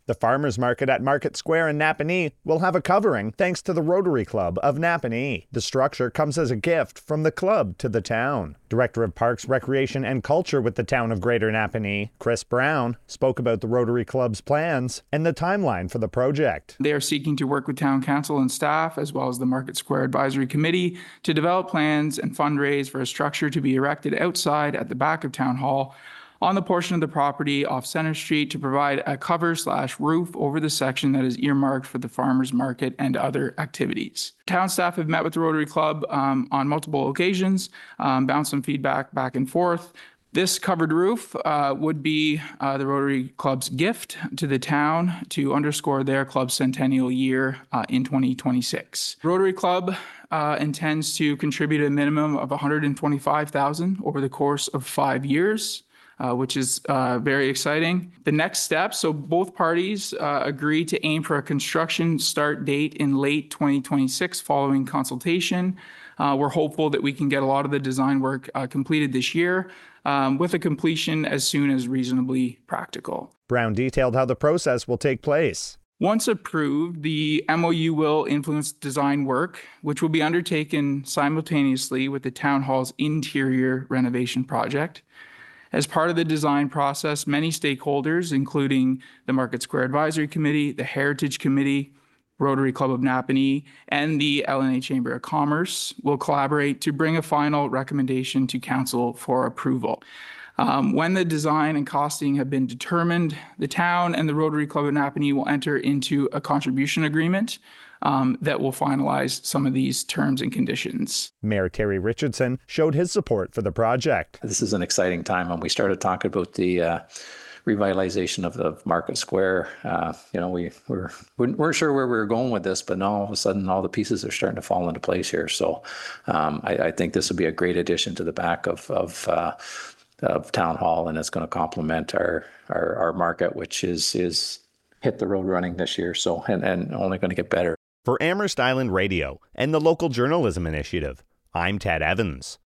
The farmers market at Market Square in Napanee will have a covering thanks to the Rotary Club of Napanee. The structure comes as a gift from the club to the town. Director of Parks, Recreation and Culture with the town of Greater Napanee, Chris Brown, spoke about the Rotary Club's plans and the timeline for the project. They are seeking to work with town council and staff, as well as the Market Square Advisory Committee, to develop plans and fundraise for a structure to be erected outside at the back of Town Hall on the portion of the property off Center Street to provide a cover/roof over the section that is earmarked for the farmers market and other activities. Town staff have met with the Rotary Club on multiple occasions, bounced some feedback back and forth. This covered roof would be the Rotary Club's gift to the town to underscore their club's centennial year in 2026. Rotary Club intends to contribute a minimum of $125,000 over the course of 5 years. Which is very exciting. The next step, so both parties agreed to aim for a construction start date in late 2026 following consultation. We're hopeful that we can get a lot of the design work completed this year with a completion as soon as reasonably practical. Brown detailed how the process will take place. Once approved, the MOU will influence design work, which will be undertaken simultaneously with the Town Hall's interior renovation project. As part of the design process, many stakeholders, including the Market Square Advisory Committee, the Heritage Committee, Rotary Club of Napanee, and the LNA Chamber of Commerce, will collaborate to bring a final recommendation to Council for approval. When the design and costing have been determined, the town and the Rotary Club of Napanee will enter into a contribution agreement that will finalize some of these terms and conditions. Mayor Terry Richardson showed his support for the project. This is an exciting time when we started talking about the revitalization of the Market Square. We weren't sure where we were going with this, but now all of a sudden all the pieces are starting to fall into place here. So I think this will be a great addition to the back of Town Hall, and it's going to complement our market, which is hit the road running this year. So and only going to get better. For Amherst Island Radio and the Local Journalism Initiative, I'm Ted Evans.